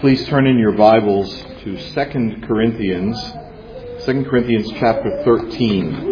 Please turn in your Bibles to 2 Corinthians chapter 13.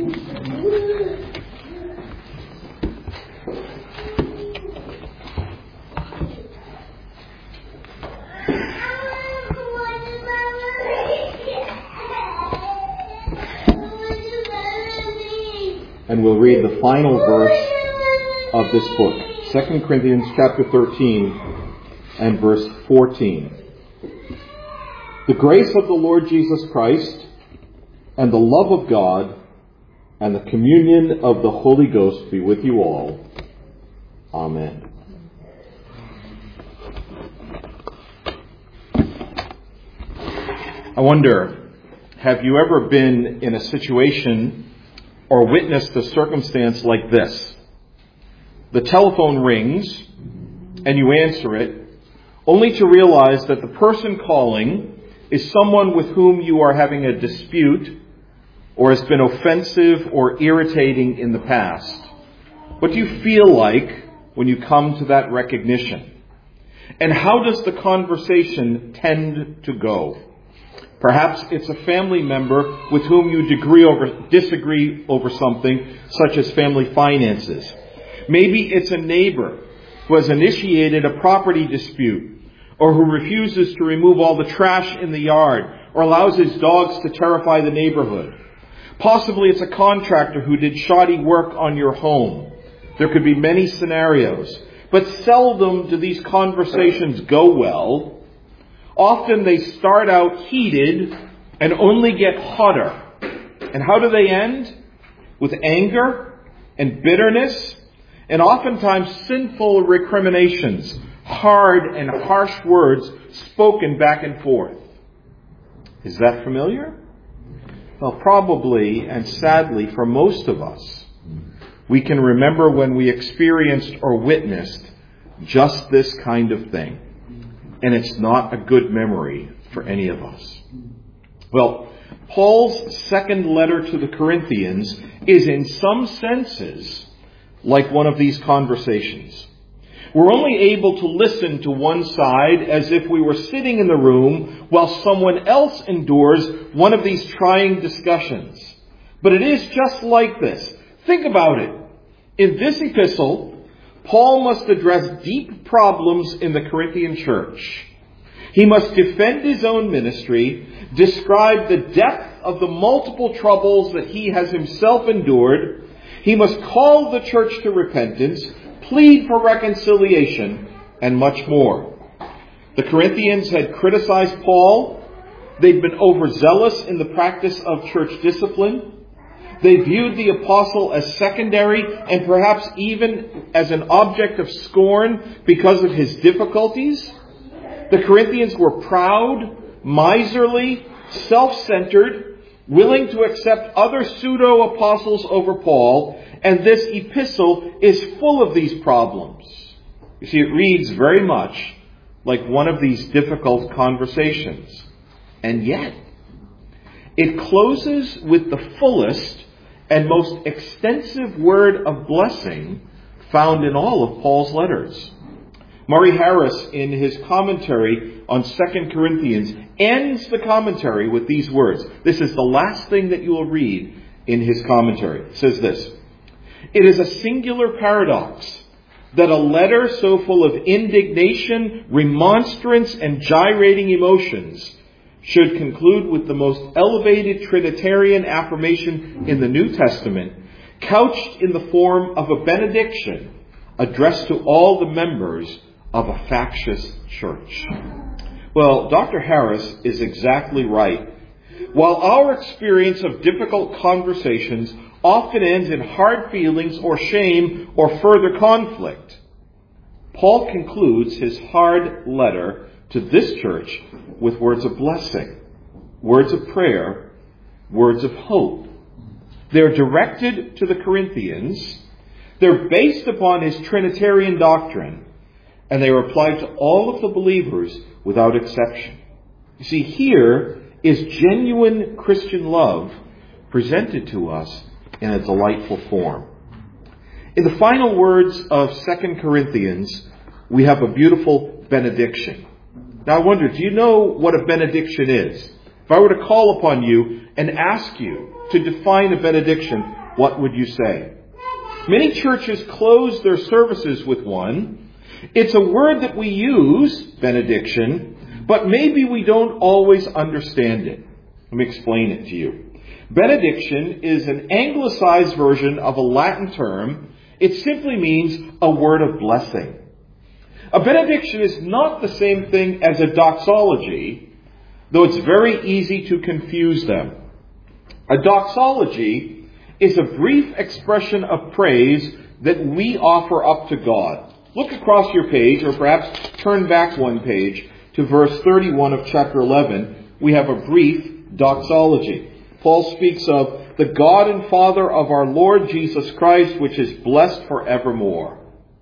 And we'll read the final verse of this book, 2 Corinthians chapter 13 and verse 14. The grace of the Lord Jesus Christ and the love of God and the communion of the Holy Ghost be with you all. Amen. I wonder, have you ever been in a situation or witnessed a circumstance like this? The telephone rings and you answer it, only to realize that the person calling is someone with whom you are having a dispute or has been offensive or irritating in the past. What do you feel like when you come to that recognition? And how does the conversation tend to go? Perhaps it's a family member with whom you disagree over something, such as family finances. Maybe it's a neighbor who has initiated a property dispute, or who refuses to remove all the trash in the yard, or allows his dogs to terrify the neighborhood. Possibly it's a contractor who did shoddy work on your home. There could be many scenarios, but seldom do these conversations go well. Often they start out heated and only get hotter. And how do they end? With anger and bitterness, and oftentimes sinful recriminations, hard and harsh words spoken back and forth. Is that familiar? Well, probably and sadly for most of us, we can remember when we experienced or witnessed just this kind of thing. And it's not a good memory for any of us. Well, Paul's second letter to the Corinthians is in some senses like one of these conversations. We're only able to listen to one side as if we were sitting in the room while someone else endures one of these trying discussions. But it is just like this. Think about it. In this epistle, Paul must address deep problems in the Corinthian church. He must defend his own ministry, describe the depth of the multiple troubles that he has himself endured. He must call the church to repentance, plead for reconciliation, and much more. The Corinthians had criticized Paul. They'd been overzealous in the practice of church discipline. They viewed the apostle as secondary and perhaps even as an object of scorn because of his difficulties. The Corinthians were proud, miserly, self-centered, willing to accept other pseudo-apostles over Paul, and this epistle is full of these problems. You see, it reads very much like one of these difficult conversations. And yet, it closes with the fullest and most extensive word of blessing found in all of Paul's letters. Murray Harris, in his commentary on 2 Corinthians, ends the commentary with these words. This is the last thing that you will read in his commentary. It says this: "It is a singular paradox that a letter so full of indignation, remonstrance, and gyrating emotions should conclude with the most elevated Trinitarian affirmation in the New Testament, couched in the form of a benediction addressed to all the members of a factious church." Well, Dr. Harris is exactly right. While our experience of difficult conversations often ends in hard feelings or shame or further conflict, Paul concludes his hard letter to this church with words of blessing, words of prayer, words of hope. They're directed to the Corinthians. They're based upon his Trinitarian doctrine, and they are applied to all of the believers without exception. You see, here is genuine Christian love presented to us in a delightful form. In the final words of 2 Corinthians, we have a beautiful benediction. Now I wonder, do you know what a benediction is? If I were to call upon you and ask you to define a benediction, what would you say? Many churches close their services with one. It's a word that we use, benediction, but maybe we don't always understand it. Let me explain it to you. Benediction is an anglicized version of a Latin term. It simply means a word of blessing. A benediction is not the same thing as a doxology, though it's very easy to confuse them. A doxology is a brief expression of praise that we offer up to God. Look across your page, or perhaps turn back one page to verse 31 of chapter 11. We have a brief doxology. Paul speaks of the God and Father of our Lord Jesus Christ, which is blessed forevermore.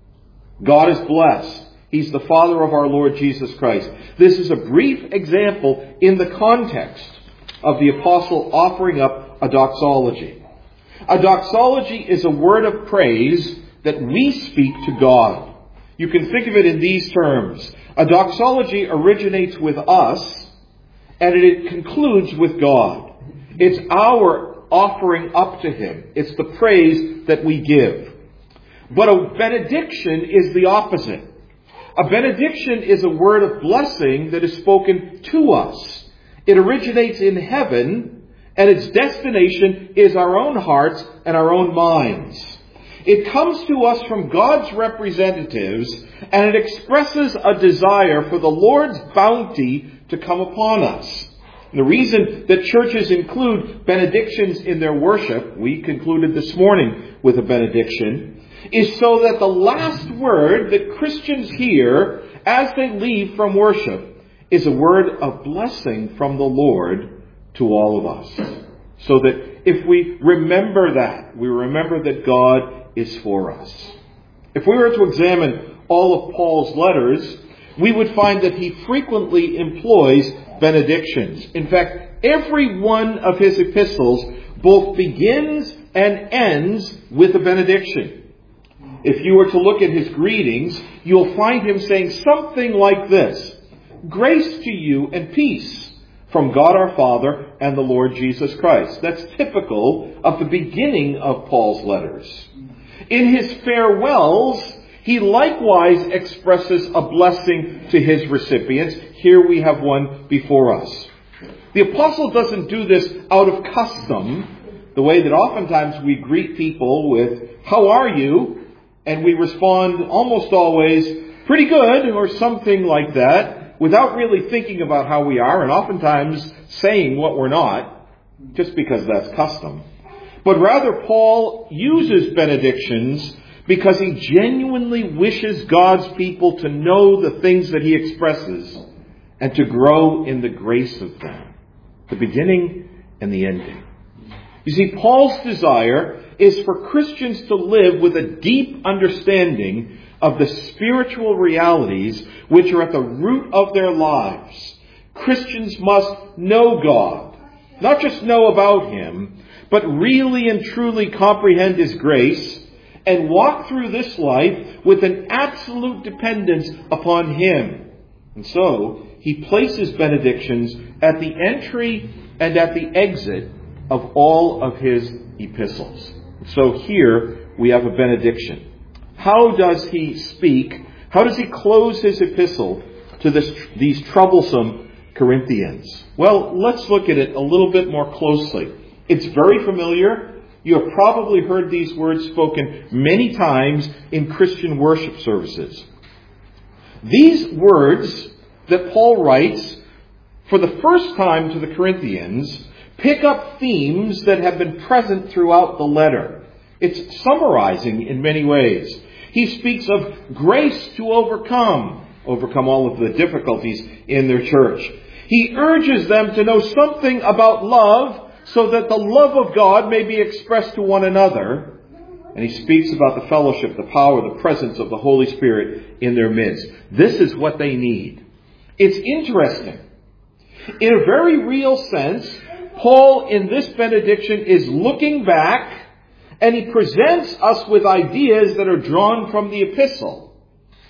God is blessed. He's the Father of our Lord Jesus Christ. This is a brief example in the context of the apostle offering up a doxology. A doxology is a word of praise that we speak to God. You can think of it in these terms. A doxology originates with us, and it concludes with God. It's our offering up to Him. It's the praise that we give. But a benediction is the opposite. A benediction is a word of blessing that is spoken to us. It originates in heaven, and its destination is our own hearts and our own minds. It comes to us from God's representatives, and it expresses a desire for the Lord's bounty to come upon us. The reason that churches include benedictions in their worship, we concluded this morning with a benediction, is so that the last word that Christians hear as they leave from worship is a word of blessing from the Lord to all of us. So that if we remember that, we remember that God is for us. If we were to examine all of Paul's letters, we would find that he frequently employs benedictions. In fact, every one of his epistles both begins and ends with a benediction. If you were to look at his greetings, you'll find him saying something like this: "Grace to you and peace from God our Father and the Lord Jesus Christ." That's typical of the beginning of Paul's letters. In his farewells, he likewise expresses a blessing to his recipients. Here we have one before us. The apostle doesn't do this out of custom, the way that oftentimes we greet people with, "How are you?" And we respond almost always, "Pretty good," or something like that, without really thinking about how we are, and oftentimes saying what we're not, just because that's custom. But rather, Paul uses benedictions because he genuinely wishes God's people to know the things that he expresses and to grow in the grace of them, the beginning and the ending. You see, Paul's desire is for Christians to live with a deep understanding of the spiritual realities which are at the root of their lives. Christians must know God, not just know about Him, but really and truly comprehend His grace and walk through this life with an absolute dependence upon Him. And so, he places benedictions at the entry and at the exit of all of his epistles. So here we have a benediction. How does he speak? How does he close his epistle to these troublesome Corinthians? Well, let's look at it a little bit more closely. It's very familiar. You have probably heard these words spoken many times in Christian worship services. These words that Paul writes for the first time to the Corinthians pick up themes that have been present throughout the letter. It's summarizing in many ways. He speaks of grace to overcome all of the difficulties in their church. He urges them to know something about love so that the love of God may be expressed to one another. And he speaks about the fellowship, the power, the presence of the Holy Spirit in their midst. This is what they need. It's interesting. In a very real sense, Paul in this benediction is looking back, and he presents us with ideas that are drawn from the epistle.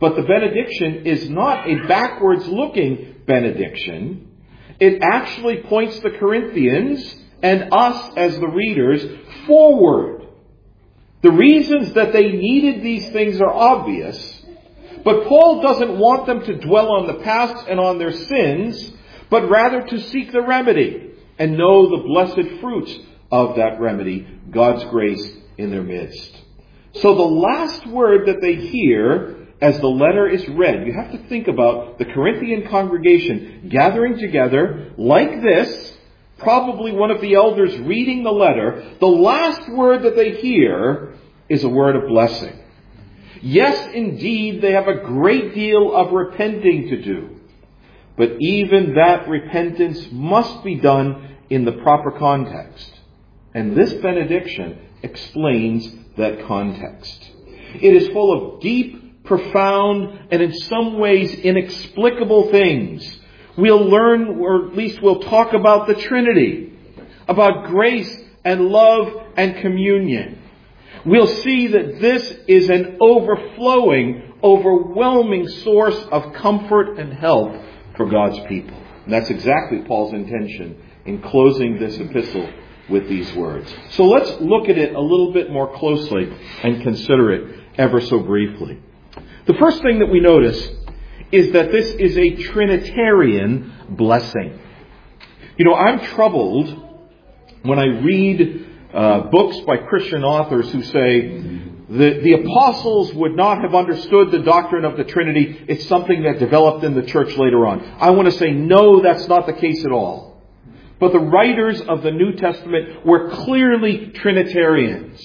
But the benediction is not a backwards-looking benediction. It actually points the Corinthians and us as the readers forward. The reasons that they needed these things are obvious, but Paul doesn't want them to dwell on the past and on their sins, but rather to seek the remedy and know the blessed fruits of that remedy, God's grace in their midst. So the last word that they hear as the letter is read, you have to think about the Corinthian congregation gathering together like this, probably one of the elders reading the letter. The last word that they hear is a word of blessing. Yes, indeed, they have a great deal of repenting to do. But even that repentance must be done in the proper context. And this benediction explains that context. It is full of deep, profound, and in some ways inexplicable things. We'll learn, or at least we'll talk about the Trinity, about grace and love and communion. We'll see that this is an overflowing, overwhelming source of comfort and help for God's people. And that's exactly Paul's intention in closing this epistle with these words. So let's look at it a little bit more closely and consider it ever so briefly. The first thing that we notice is that this is a Trinitarian blessing. You know, I'm troubled when I read books by Christian authors who say the apostles would not have understood the doctrine of the Trinity. It's something that developed in the church later on. I want to say, no, that's not the case at all. But the writers of the New Testament were clearly Trinitarians.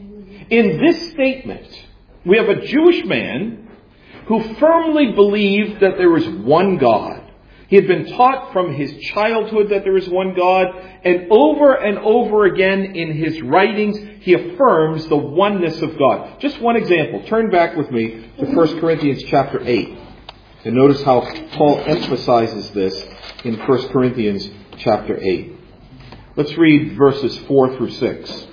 In this statement, we have a Jewish man who firmly believed that there is one God. He had been taught from his childhood that there is one God, and over again in his writings, he affirms the oneness of God. Just one example. Turn back with me to 1 Corinthians chapter 8. And notice how Paul emphasizes this in 1 Corinthians chapter 8. Let's read verses 4 through 6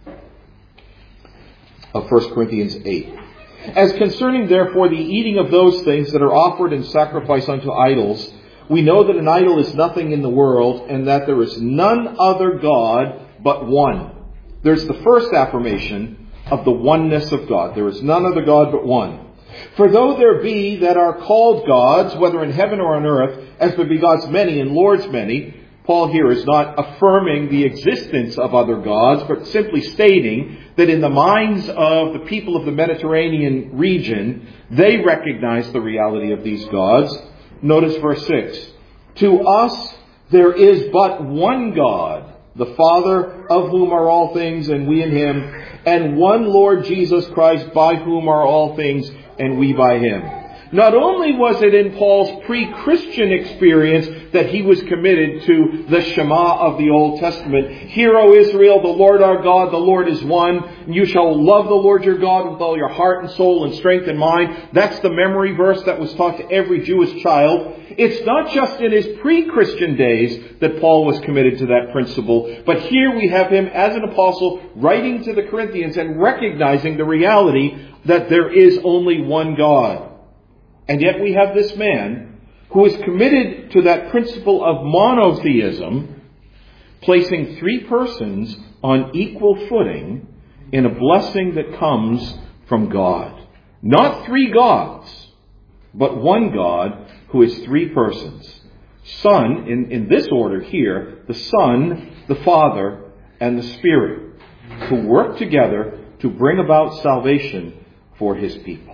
of 1 Corinthians 8. As concerning, therefore, the eating of those things that are offered in sacrifice unto idols, we know that an idol is nothing in the world, and that there is none other God but one. There's the first affirmation of the oneness of God. There is none other God but one. For though there be that are called gods, whether in heaven or on earth, as there be gods many and lords many, Paul here is not affirming the existence of other gods, but simply stating that in the minds of the people of the Mediterranean region, they recognize the reality of these gods. Notice verse 6. To us there is but one God, the Father, of whom are all things, and we in Him, and one Lord Jesus Christ, by whom are all things, and we by Him. Not only was it in Paul's pre-Christian experience that he was committed to the Shema of the Old Testament. Hear, O Israel, the Lord our God, the Lord is one. You shall love the Lord your God with all your heart and soul and strength and mind. That's the memory verse that was taught to every Jewish child. It's not just in his pre-Christian days that Paul was committed to that principle, but here we have him as an apostle writing to the Corinthians and recognizing the reality that there is only one God. And yet we have this man who is committed to that principle of monotheism, placing three persons on equal footing in a blessing that comes from God. Not three gods, but one God who is three persons. Son, in this order here, the Son, the Father, and the Spirit, who work together to bring about salvation for His people.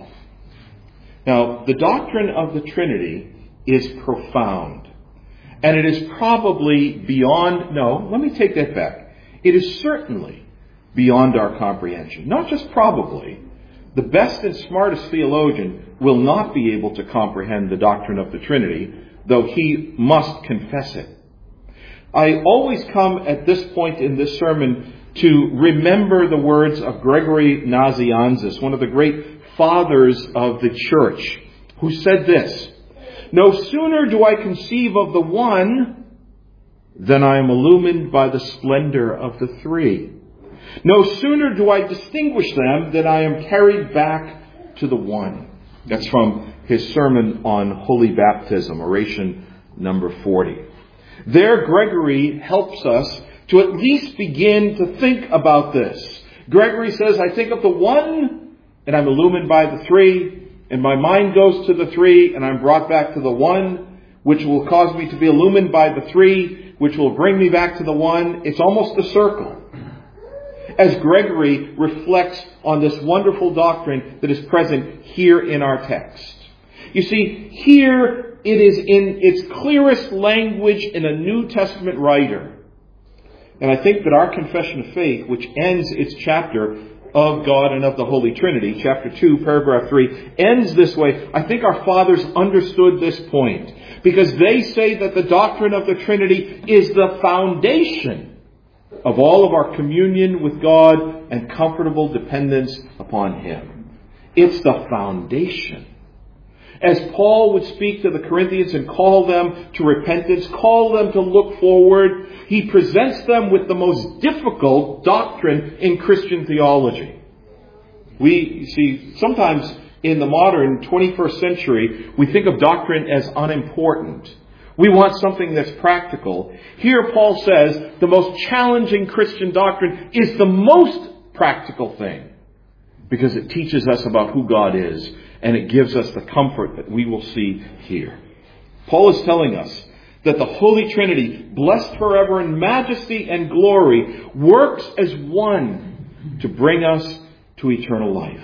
Now, the doctrine of the Trinity is profound. And it is probably beyond, no, let me take that back. It is certainly beyond our comprehension. Not just probably. The best and smartest theologian will not be able to comprehend the doctrine of the Trinity, though he must confess it. I always come at this point in this sermon to remember the words of Gregory Nazianzus, one of the great fathers of the church, who said this: no sooner do I conceive of the one than I am illumined by the splendor of the three. No sooner do I distinguish them than I am carried back to the one. That's from his sermon on holy baptism, oration number 40. There, Gregory helps us to at least begin to think about this. Gregory says, I think of the one, and I'm illumined by the three, and my mind goes to the three, and I'm brought back to the one, which will cause me to be illumined by the three, which will bring me back to the one. It's almost a circle. As Gregory reflects on this wonderful doctrine that is present here in our text. You see, here it is in its clearest language in a New Testament writer. And I think that our confession of faith, which ends its chapter of God and of the Holy Trinity, chapter 2, paragraph 3, ends this way. I think our fathers understood this point, because they say that the doctrine of the Trinity is the foundation of all of our communion with God and comfortable dependence upon Him. It's the foundation. As Paul would speak to the Corinthians and call them to repentance, call them to look forward, he presents them with the most difficult doctrine in Christian theology. We see, sometimes in the modern 21st century, we think of doctrine as unimportant. We want something that's practical. Here Paul says the most challenging Christian doctrine is the most practical thing, because it teaches us about who God is, and it gives us the comfort that we will see here. Paul is telling us that the Holy Trinity, blessed forever in majesty and glory, works as one to bring us to eternal life.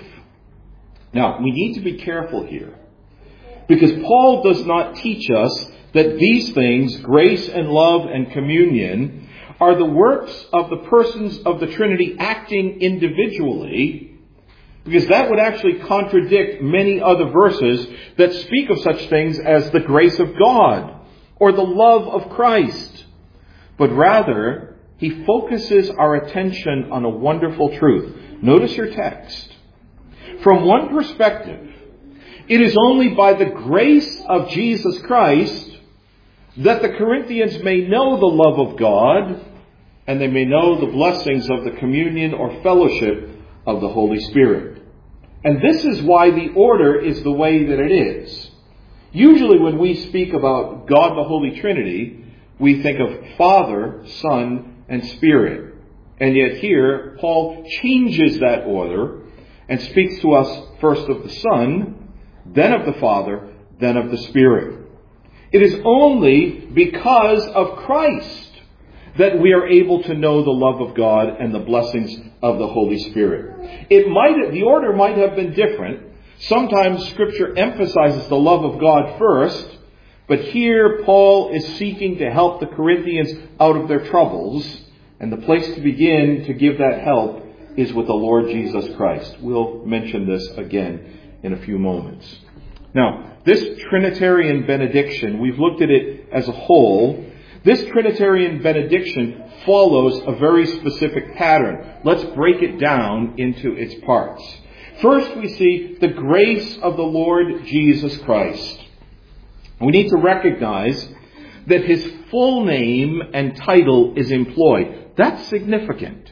Now, we need to be careful here, because Paul does not teach us that these things, grace and love and communion, are the works of the persons of the Trinity acting individually, because that would actually contradict many other verses that speak of such things as the grace of God or the love of Christ. But rather, he focuses our attention on a wonderful truth. Notice your text. From one perspective, it is only by the grace of Jesus Christ that the Corinthians may know the love of God, and they may know the blessings of the communion or fellowship of the Holy Spirit. And this is why the order is the way that it is. Usually when we speak about God the Holy Trinity, we think of Father, Son, and Spirit. And yet here, Paul changes that order and speaks to us first of the Son, then of the Father, then of the Spirit. It is only because of Christ that we are able to know the love of God and the blessings of the Holy Spirit. The order might have been different. Sometimes Scripture emphasizes the love of God first, but here Paul is seeking to help the Corinthians out of their troubles, and the place to begin to give that help is with the Lord Jesus Christ. We'll mention this again in a few moments. Now, this Trinitarian benediction, we've looked at it as a whole. This Trinitarian benediction follows a very specific pattern. Let's break it down into its parts. First, we see the grace of the Lord Jesus Christ. We need to recognize that His full name and title is employed. That's significant.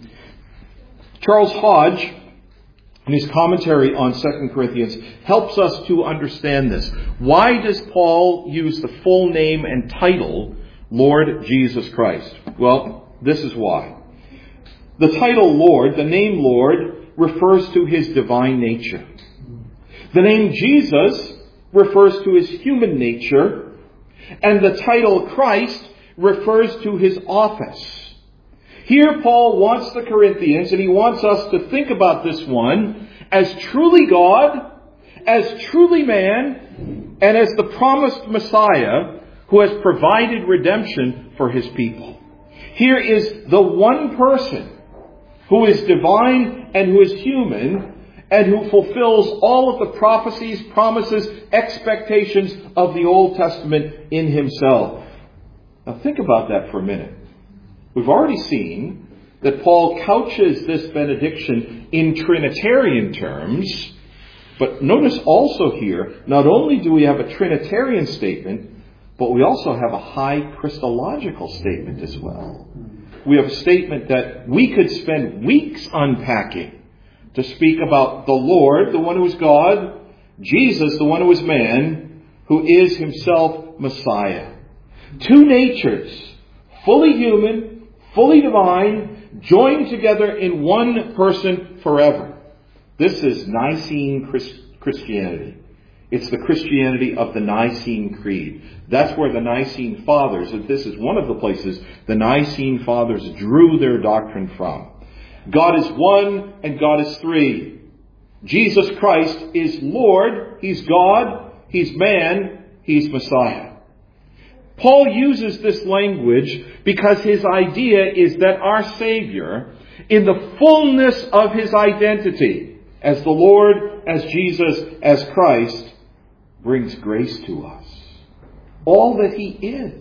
Charles Hodge, in his commentary on 2 Corinthians, helps us to understand this. Why does Paul use the full name and title, Lord Jesus Christ? Well, this is why. The title Lord, the name Lord, refers to His divine nature. The name Jesus refers to His human nature. And the title Christ refers to His office. Here Paul wants the Corinthians, and he wants us to think about this one as truly God, as truly man, and as the promised Messiah who has provided redemption for His people. Here is the one person who is divine and who is human, and who fulfills all of the prophecies, promises, expectations of the Old Testament in Himself. Now think about that for a minute. We've already seen that Paul couches this benediction in Trinitarian terms, but notice also here, not only do we have a Trinitarian statement, but we also have a high Christological statement as well. We have a statement that we could spend weeks unpacking to speak about the Lord, the one who is God, Jesus, the one who is man, who is himself Messiah. Two natures, fully human, fully divine, joined together in one person forever. This is Nicene Christianity. It's the Christianity of the Nicene Creed. That's where the Nicene Fathers, and this is one of the places the Nicene Fathers drew their doctrine from. God is one and God is three. Jesus Christ is Lord, He's God, He's man, He's Messiah. Paul uses this language because his idea is that our Savior, in the fullness of His identity, as the Lord, as Jesus, as Christ, brings grace to us. All that He is.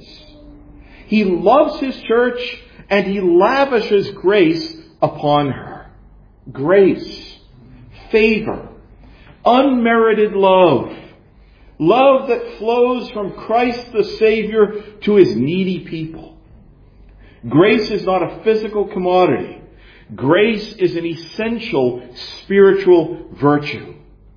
He loves His church and He lavishes grace upon her. Grace, favor, unmerited love. Love that flows from Christ the Savior to His needy people. Grace is not a physical commodity. Grace is an essential spiritual virtue.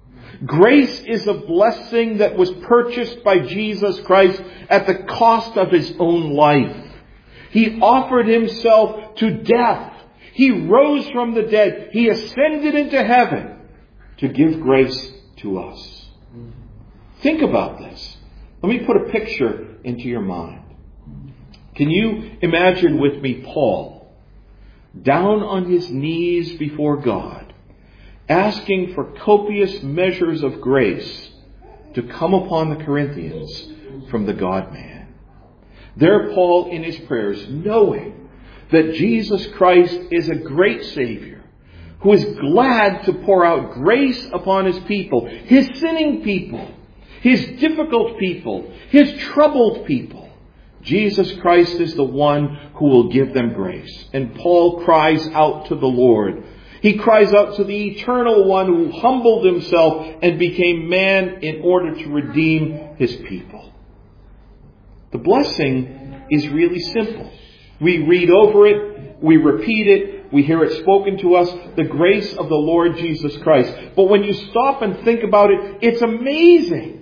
Grace is a blessing that was purchased by Jesus Christ at the cost of His own life. He offered Himself to death. He rose from the dead. He ascended into heaven to give grace to us. Think about this. Let me put a picture into your mind. Can you imagine with me Paul, down on his knees before God, asking for copious measures of grace to come upon the Corinthians from the God-man? There Paul in his prayers, knowing that Jesus Christ is a great Savior, who is glad to pour out grace upon His people, His sinning people, His difficult people, His troubled people. Jesus Christ is the one who will give them grace. And Paul cries out to the Lord. He cries out to the Eternal One who humbled Himself and became man in order to redeem His people. The blessing is really simple. We read over it, we repeat it, we hear it spoken to us, the grace of the Lord Jesus Christ. But when you stop and think about it, it's amazing.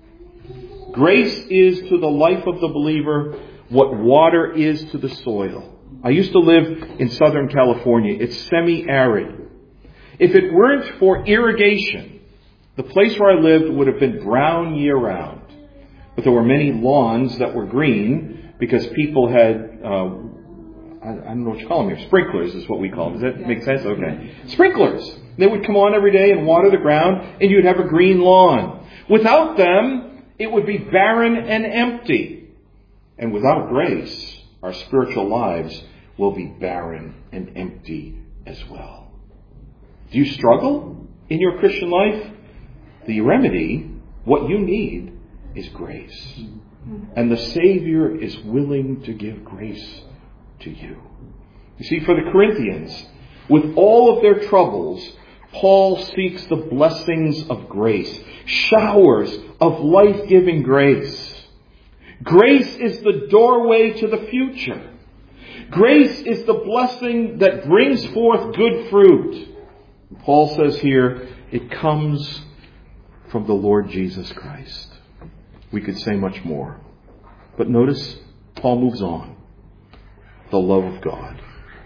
Grace is to the life of the believer what water is to the soil. I used to live in Southern California. It's semi-arid. If it weren't for irrigation, the place where I lived would have been brown year-round. But there were many lawns that were green because people had, I don't know what you call them here, sprinklers is what we call them. Does that make sense? Okay. Sprinklers. They would come on every day and water the ground, and you'd have a green lawn. Without them, it would be barren and empty. And without grace, our spiritual lives will be barren and empty as well. Do you struggle in your Christian life? The remedy, what you need, is grace. And the Savior is willing to give grace to you. You see, for the Corinthians, with all of their troubles, Paul seeks the blessings of grace, showers of life-giving grace. Grace is the doorway to the future. Grace is the blessing that brings forth good fruit. Paul says here, it comes from the Lord Jesus Christ. We could say much more. But notice, Paul moves on. The love of God.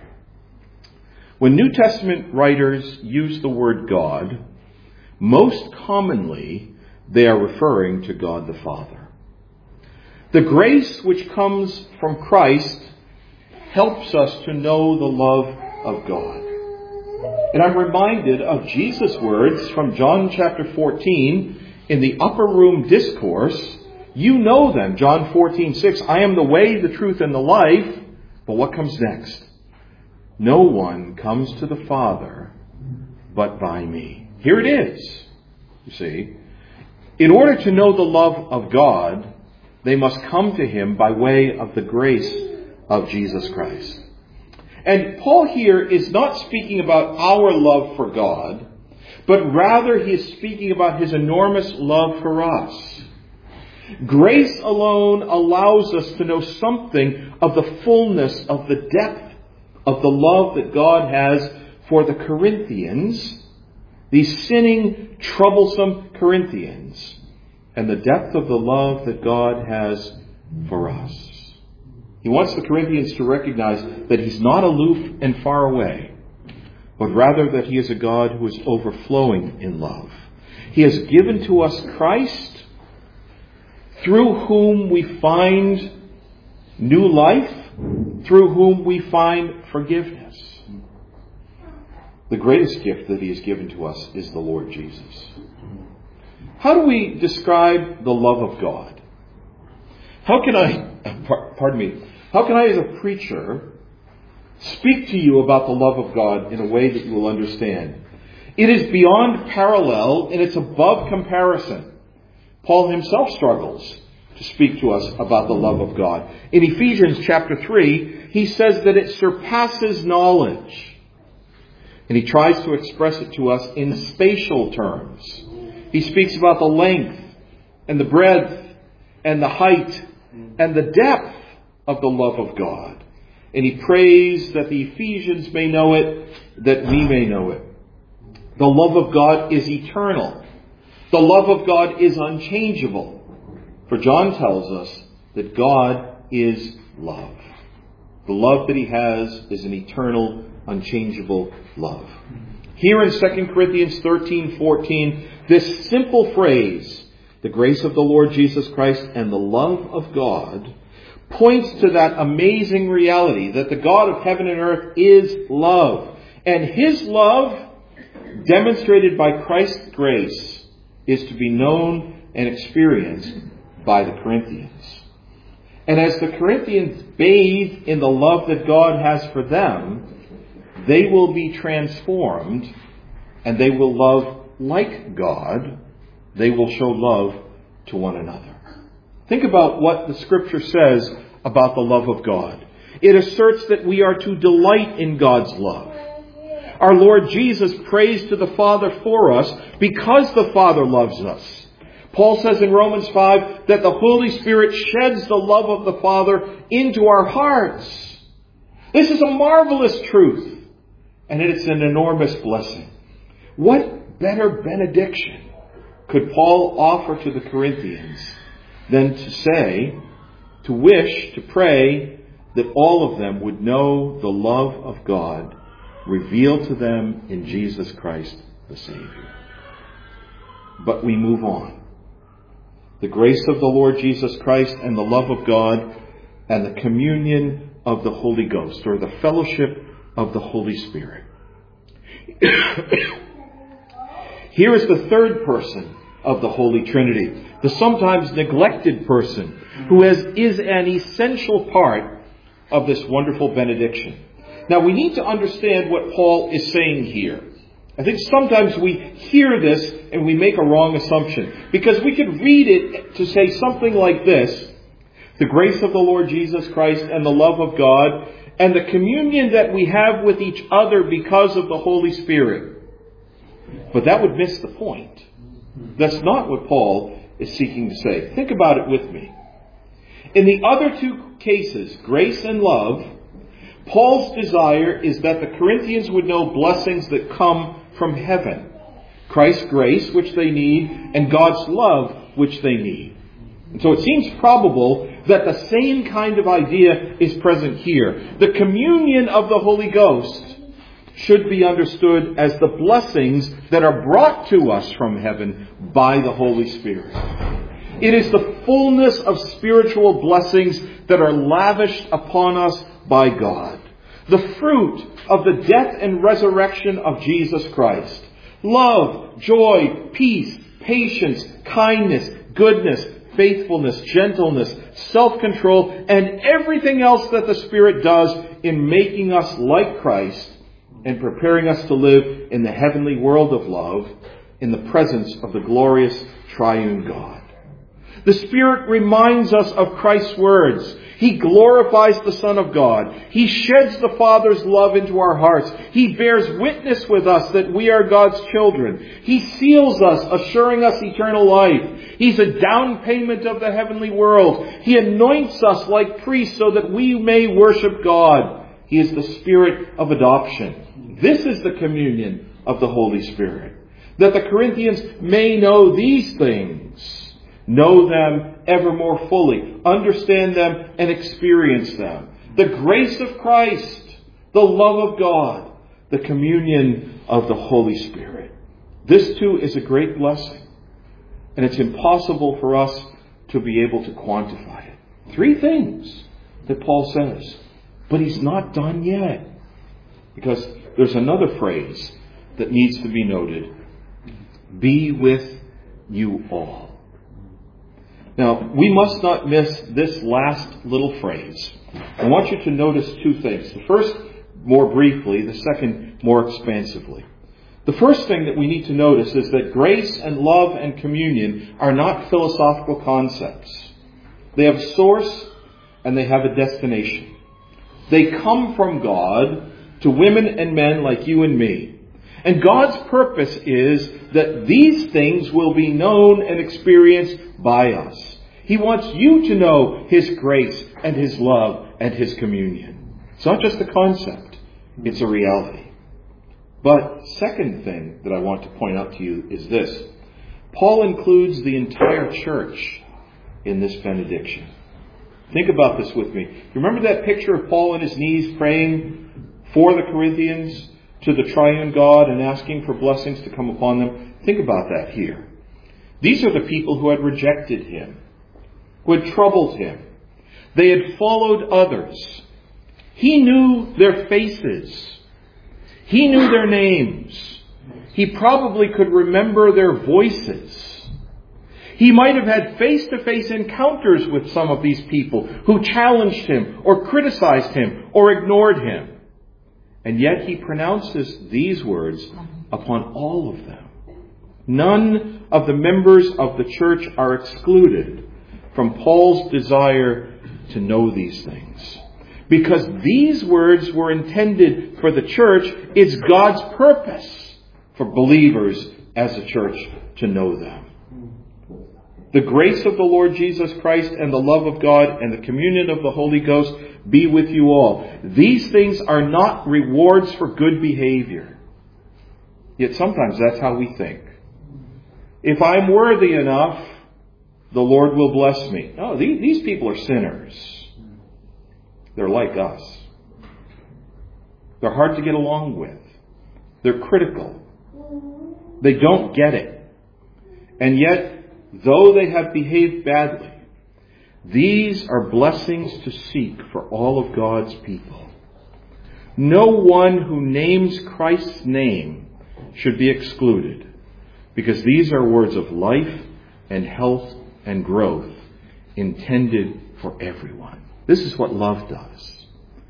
When New Testament writers use the word God, most commonly they are referring to God the Father. The grace which comes from Christ helps us to know the love of God. And I'm reminded of Jesus' words from John chapter 14 in the upper room discourse. You know them, John 14:6. I am the way, the truth, and the life. But what comes next? No one comes to the Father but by me. Here it is. You see, in order to know the love of God, they must come to Him by way of the grace of Jesus Christ. And Paul here is not speaking about our love for God, but rather he is speaking about His enormous love for us. Grace alone allows us to know something of the fullness of the depth of the love that God has for the Corinthians, these sinning, troublesome Corinthians, and the depth of the love that God has for us. He wants the Corinthians to recognize that He's not aloof and far away, but rather that He is a God who is overflowing in love. He has given to us Christ, through whom we find new life, through whom we find forgiveness. The greatest gift that He has given to us is the Lord Jesus. How do we describe the love of God? How can I as a preacher speak to you about the love of God in a way that you will understand? It is beyond parallel and it's above comparison. Paul himself struggles to speak to us about the love of God. In Ephesians chapter 3, he says that it surpasses knowledge. And he tries to express it to us in spatial terms. He speaks about the length and the breadth and the height and the depth of the love of God. And he prays that the Ephesians may know it, that we may know it. The love of God is eternal. The love of God is unchangeable. For John tells us that God is love. The love that He has is an eternal, unchangeable love. Here in 2 Corinthians 13:14, this simple phrase, the grace of the Lord Jesus Christ and the love of God, points to that amazing reality that the God of heaven and earth is love. And His love, demonstrated by Christ's grace, is to be known and experienced by the Corinthians. And as the Corinthians bathe in the love that God has for them, they will be transformed and they will love like God. They will show love to one another. Think about what the Scripture says about the love of God. It asserts that we are to delight in God's love. Our Lord Jesus prays to the Father for us because the Father loves us. Paul says in Romans 5 that the Holy Spirit sheds the love of the Father into our hearts. This is a marvelous truth, and it's an enormous blessing. What better benediction could Paul offer to the Corinthians than to wish, to pray that all of them would know the love of God revealed to them in Jesus Christ the Savior. But we move on. The grace of the Lord Jesus Christ and the love of God and the communion of the Holy Ghost, or the fellowship of the Holy Spirit. Here is the third person of the Holy Trinity, the sometimes neglected person who is an essential part of this wonderful benediction. Now we need to understand what Paul is saying here. I think sometimes we hear this and we make a wrong assumption, because we could read it to say something like this: the grace of the Lord Jesus Christ and the love of God and the communion that we have with each other because of the Holy Spirit. But that would miss the point. That's not what Paul is seeking to say. Think about it with me. In the other two cases, grace and love, Paul's desire is that the Corinthians would know blessings that come from heaven. Christ's grace, which they need, and God's love, which they need. And so it seems probable that the same kind of idea is present here. The communion of the Holy Ghost should be understood as the blessings that are brought to us from heaven by the Holy Spirit. It is the fullness of spiritual blessings that are lavished upon us by God. The fruit of the death and resurrection of Jesus Christ. Love, joy, peace, patience, kindness, goodness, faithfulness, gentleness, self-control, and everything else that the Spirit does in making us like Christ and preparing us to live in the heavenly world of love in the presence of the glorious triune God. The Spirit reminds us of Christ's words. He glorifies the Son of God. He sheds the Father's love into our hearts. He bears witness with us that we are God's children. He seals us, assuring us eternal life. He's a down payment of the heavenly world. He anoints us like priests so that we may worship God. He is the Spirit of adoption. This is the communion of the Holy Spirit. that the Corinthians may know these things, know them ever more fully, understand them and experience them. The grace of Christ, the love of God, the communion of the Holy Spirit. This too is a great blessing. And it's impossible for us to be able to quantify it. 3 things that Paul says. But he's not done yet. Because there's another phrase that needs to be noted. Be with you all. Now, we must not miss this last little phrase. I want you to notice 2 things. The first, more briefly. The second, more expansively. The first thing that we need to notice is that grace and love and communion are not philosophical concepts. They have a source and they have a destination. They come from God to women and men like you and me. And God's purpose is that these things will be known and experienced by us. He wants you to know His grace and His love and His communion. It's not just a concept, it's a reality. But second thing that I want to point out to you is this. Paul includes the entire church in this benediction. Think about this with me. Remember that picture of Paul on his knees praying for the Corinthians to the triune God and asking for blessings to come upon them? Think about that here. These are the people who had rejected him, who had troubled him. They had followed others. He knew their faces. He knew their names. He probably could remember their voices. He might have had face-to-face encounters with some of these people who challenged him or criticized him or ignored him. And yet he pronounces these words upon all of them. None of the members of the church are excluded from Paul's desire to know these things. Because these words were intended for the church, it's God's purpose for believers as a church to know them. The grace of the Lord Jesus Christ and the love of God and the communion of the Holy Ghost be with you all. These things are not rewards for good behavior. Yet sometimes that's how we think. If I'm worthy enough, the Lord will bless me. No, these people are sinners. They're like us. They're hard to get along with. They're critical. They don't get it. And yet, though they have behaved badly, these are blessings to seek for all of God's people. No one who names Christ's name should be excluded, because these are words of life and health and growth intended for everyone. This is what love does.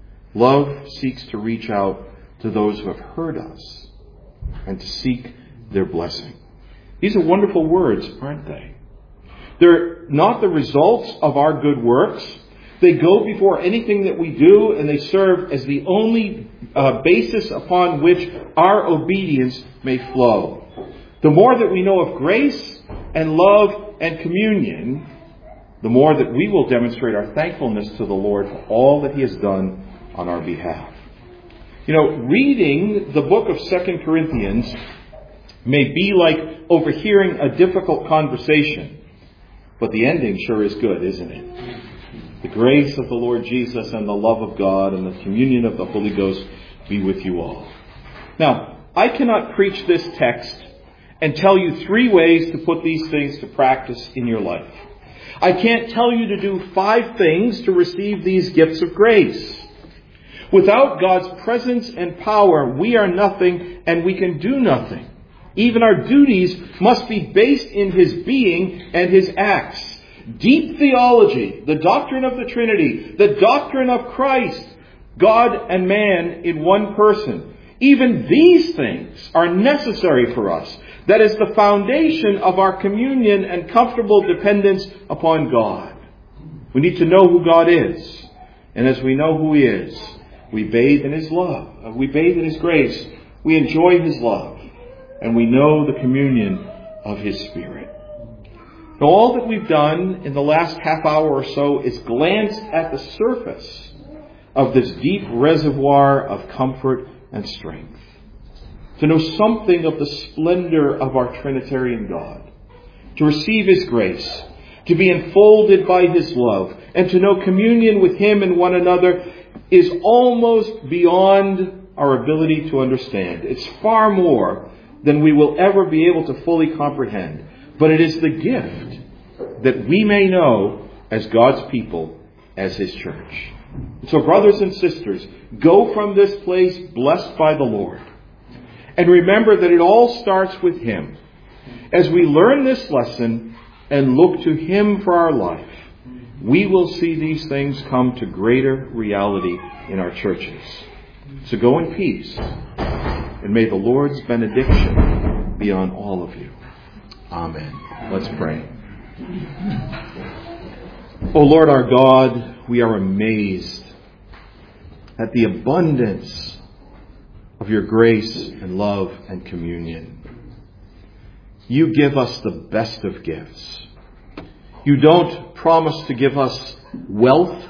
Love seeks to reach out to those who have hurt us and to seek their blessing. These are wonderful words, aren't they? They're not the results of our good works. They go before anything that we do, and they serve as the only basis upon which our obedience may flow. The more that we know of grace and love and communion, the more that we will demonstrate our thankfulness to the Lord for all that He has done on our behalf. You know, reading the book of 2 Corinthians may be like overhearing a difficult conversation, but the ending sure is good, isn't it? The grace of the Lord Jesus and the love of God and the communion of the Holy Ghost be with you all. Now, I cannot preach this text and tell you 3 ways to put these things to practice in your life. I can't tell you to do 5 things to receive these gifts of grace. Without God's presence and power, we are nothing and we can do nothing. Even our duties must be based in His being and His acts. Deep theology, the doctrine of the Trinity, the doctrine of Christ, God and man in one person. Even these things are necessary for us. That is the foundation of our communion and comfortable dependence upon God. We need to know who God is. And as we know who He is, we bathe in His love. We bathe in His grace. We enjoy His love. And we know the communion of His Spirit. Now, all that we've done in the last half hour or so is glance at the surface of this deep reservoir of comfort and strength. to know something of the splendor of our Trinitarian God, to receive His grace, to be enfolded by His love, and to know communion with Him and one another is almost beyond our ability to understand. It's far more than we will ever be able to fully comprehend. But it is the gift that we may know as God's people, as His church. So brothers and sisters, go from this place blessed by the Lord. And remember that it all starts with Him. As we learn this lesson and look to Him for our life, we will see these things come to greater reality in our churches. So go in peace, and may the Lord's benediction be on all of you. Amen. Let's pray. O Lord our God, we are amazed at the abundance of your grace and love and communion. You give us the best of gifts. You don't promise to give us wealth,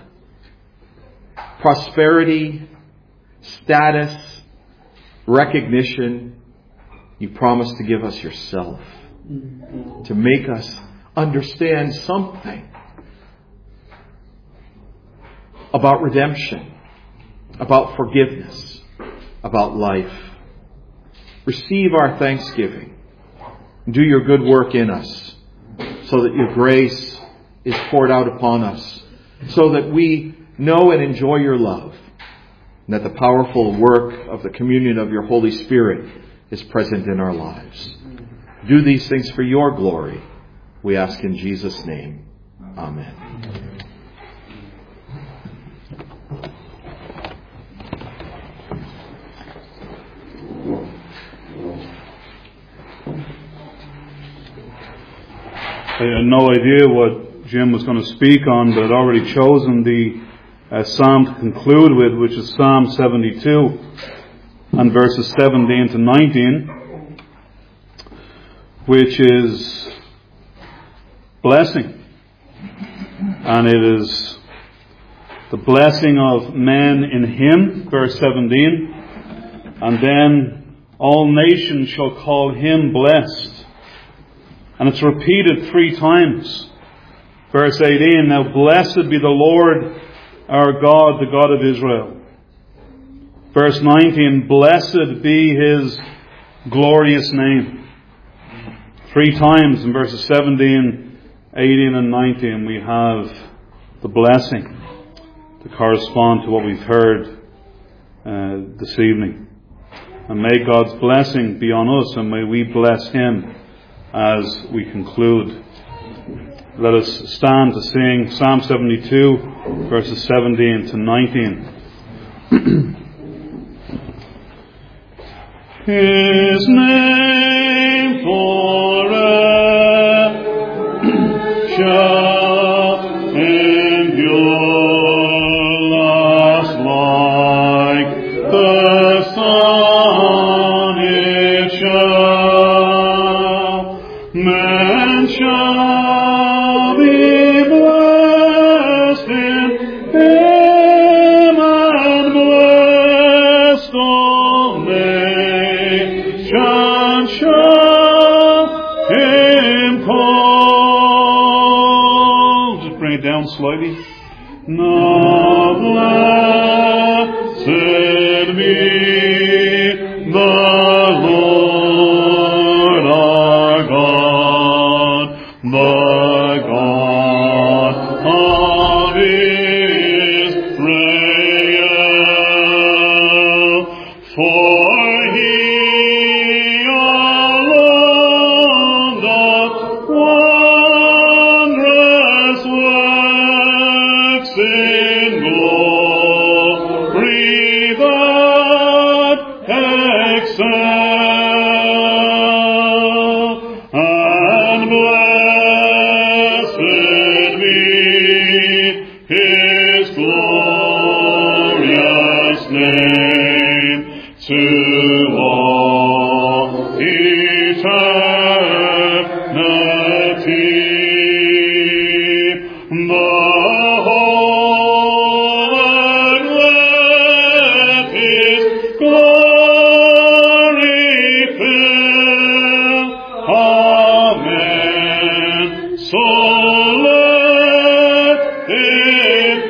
prosperity, status, recognition. You promise to give us yourself, to make us understand something about redemption, about forgiveness, about life. Receive our thanksgiving. Do your good work in us so that your grace is poured out upon us, so that we know and enjoy your love, and that the powerful work of the communion of your Holy Spirit is present in our lives. Do these things for your glory, we ask in Jesus' name. Amen. I had no idea what Jim was going to speak on, but I'd already chosen the psalm to conclude with, which is Psalm 72 and verses 17 to 19, which is blessing. And it is the blessing of men in Him, verse 17. And then all nations shall call Him blessed. And it's repeated 3 times. Verse 18, now blessed be the Lord our God, the God of Israel. Verse 19, blessed be His glorious name. 3 times in verses 17, 18 and 19 we have the blessing to correspond to what we've heard this evening. And may God's blessing be on us, and may we bless Him as we conclude. Let us stand to sing Psalm 72, verses 17 to 19. His name forever shall endure, last like the sun it shall. Man shall be blessed in Him, and blessed all nations shall Him call. Just bring it down slightly. Now blessed be the Lord our God, the God of Israel. For He alone doth wondrous works in glory that excel. And blessed be His glorious name to all eternity. The whole earth let His glory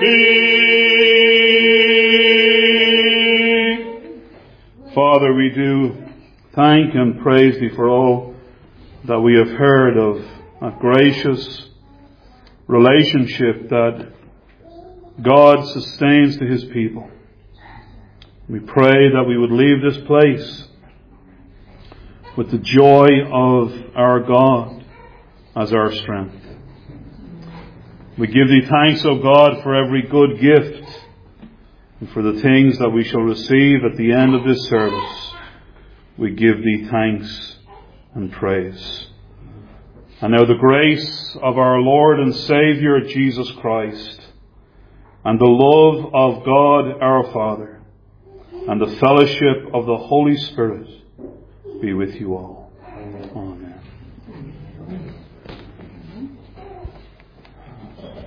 Father, we do thank and praise Thee for all that we have heard of that gracious relationship that God sustains to His people. We pray that we would leave this place with the joy of our God as our strength. We give Thee thanks, O God, for every good gift and for the things that we shall receive at the end of this service. We give Thee thanks and praise. And now the grace of our Lord and Saviour Jesus Christ, and the love of God our Father, and the fellowship of the Holy Spirit be with you all.